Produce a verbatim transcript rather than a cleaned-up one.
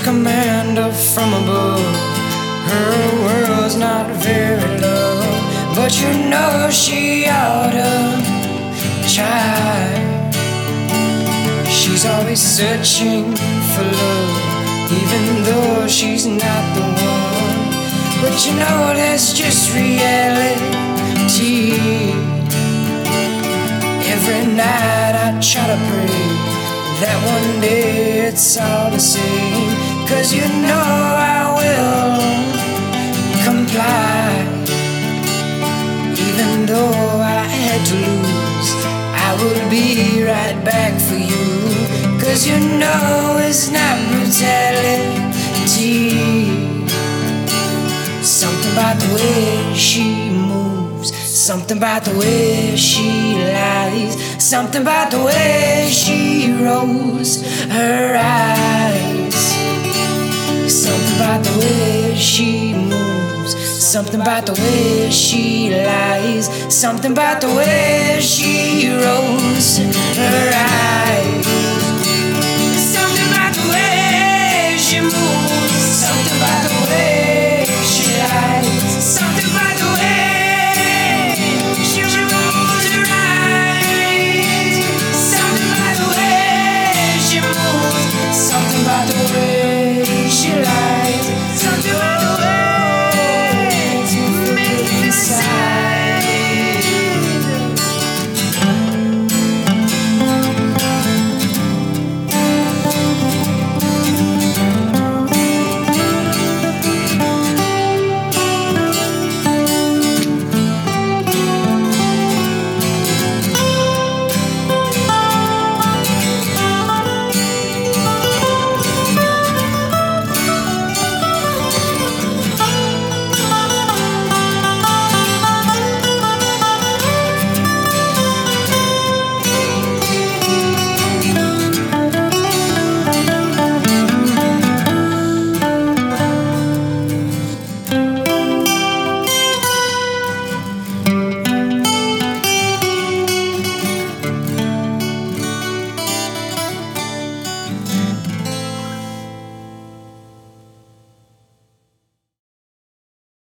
command up from above. Her world's not very low, but you know she oughta try. She's always searching for love, even though she's not the one. But you know that's just reality. Every night I try to pray that one day it's all the same, 'cause you know I will comply. Even though I had to lose, I will be right back for you, 'cause you know it's not brutality. Something about the way she moves, something about the way she lies, something about the way she rolls her eyes. Something about the way she moves, something about the way she lies, something about the way she rolls her eyes.